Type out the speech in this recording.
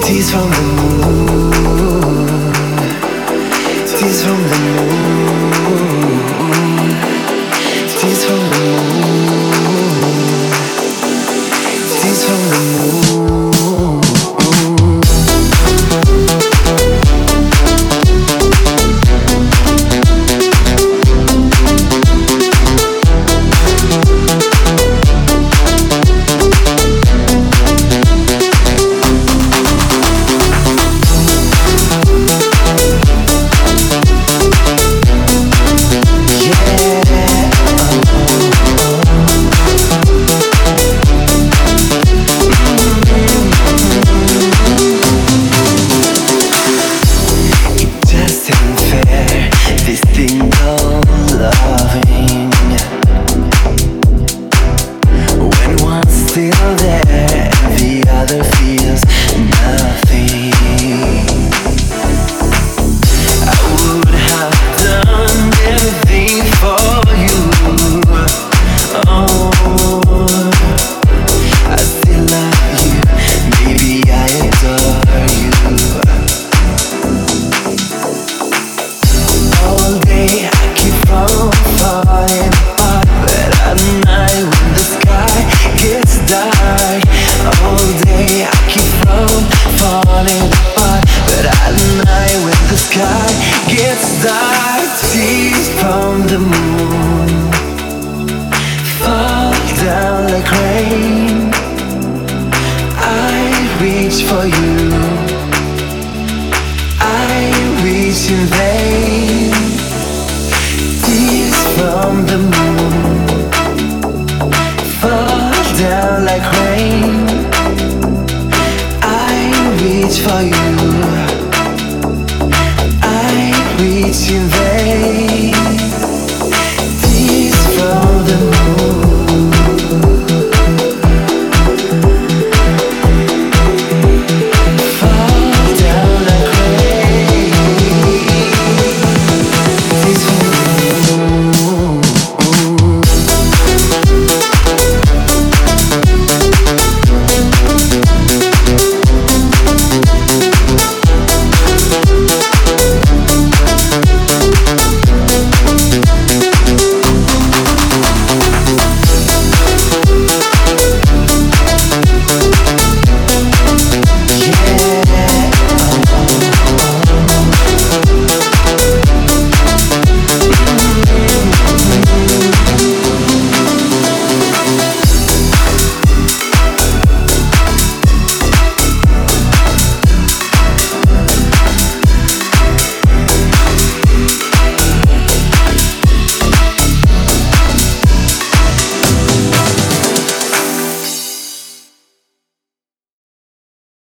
Tears from the moon, tears from the moon, tears from the moon, tears from the moon. This thing called loving, when one's still there and the other feels nothing. I would have done everything for you. Oh, I still love you, baby, I adore you. All day I keep on falling apart, but at night when the sky gets dark. All day I keep on falling apart, but at night when the sky gets dark. Tears from the moon fall down like rain. I reach for you, I reach in vain. Tears from the moon fall down like rain. I reach for you, I reach in vain.